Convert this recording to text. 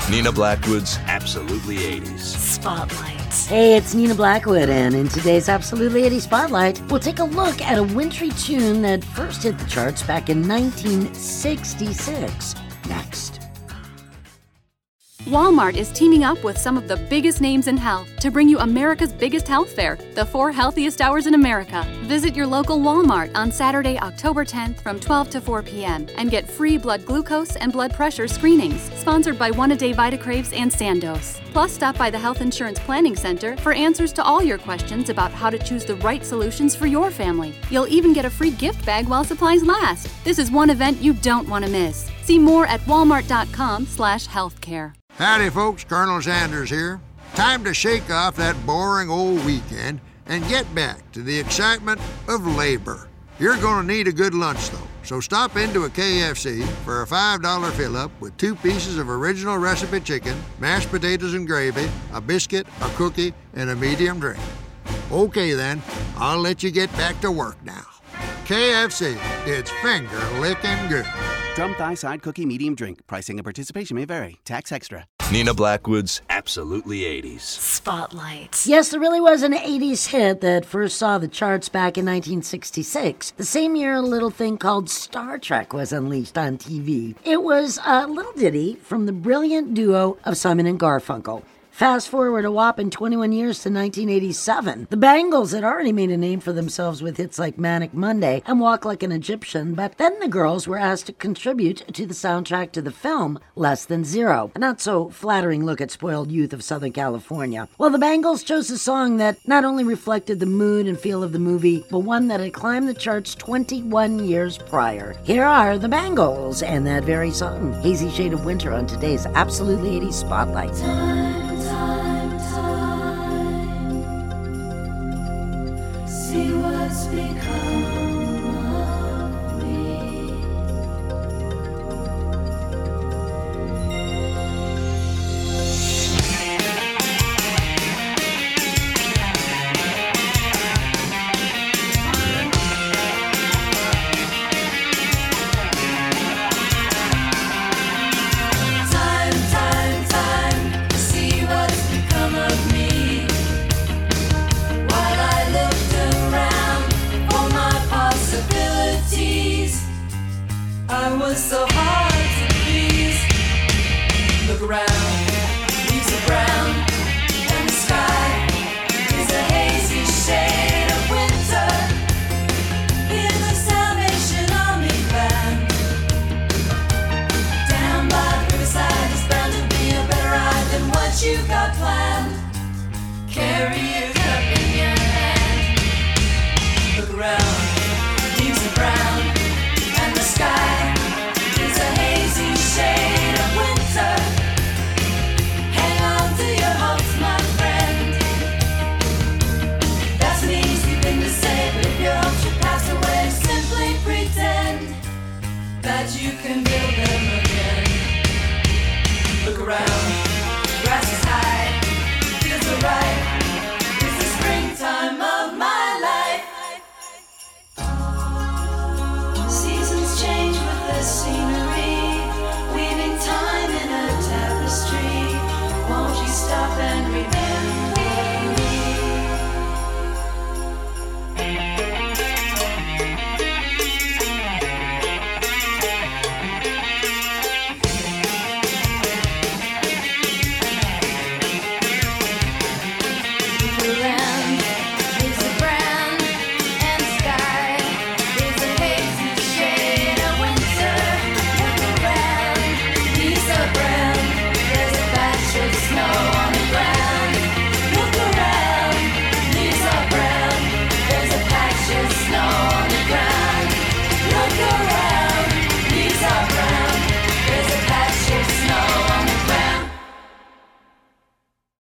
Nina Blackwood's Absolutely 80s. Spotlight. Hey, it's Nina Blackwood, and in today's Absolutely 80s Spotlight, we'll take a look at a wintry tune that first hit the charts back in 1966. Next. Walmart is teaming up with some of the biggest names in health to bring you America's biggest health fair, the 4 healthiest hours in America. Visit your local Walmart on Saturday, October 10th from 12 to 4 p.m. and get free blood glucose and blood pressure screenings, sponsored by One A Day Vitacraves and Sandoz. Plus, stop by the Health Insurance Planning Center for answers to all your questions about how to choose the right solutions for your family. You'll even get a free gift bag while supplies last. This is one event you don't want to miss. See more at walmart.com/healthcare. Howdy folks, Colonel Sanders here. Time to shake off that boring old weekend and get back to the excitement of labor. You're gonna need a good lunch though, so stop into a KFC for a $5 fill-up with 2 pieces of original recipe chicken, mashed potatoes and gravy, a biscuit, a cookie, and a medium drink. Okay then, I'll let you get back to work now. KFC, it's finger-licking good. Drum thigh side cookie medium drink. Pricing and participation may vary. Tax extra. Nina Blackwood's Absolutely 80s. Spotlight. Yes, there really was an 80s hit that first saw the charts back in 1966. The same year, a little thing called Star Trek was unleashed on TV. It was a little ditty from the brilliant duo of Simon and Garfunkel. Fast forward a whopping 21 years to 1987. The Bangles had already made a name for themselves with hits like Manic Monday and Walk Like an Egyptian, but then the girls were asked to contribute to the soundtrack to the film Less Than Zero, a not so flattering look at spoiled youth of Southern California. Well, the Bangles chose a song that not only reflected the mood and feel of the movie, but one that had climbed the charts 21 years prior. Here are the Bangles and that very song, Hazy Shade of Winter, on today's Absolutely 80s Spotlight. See what's become of me. Time, see what's become of me. While I looked around for my possibilities, I was so hard to please. Look around, leaves are brown, and the sky is a hazy shade of winter. Hear the Salvation Army band. Down by the riverside, there's bound to be a better ride than what you've got planned. Carry your cup in your hand. Look around.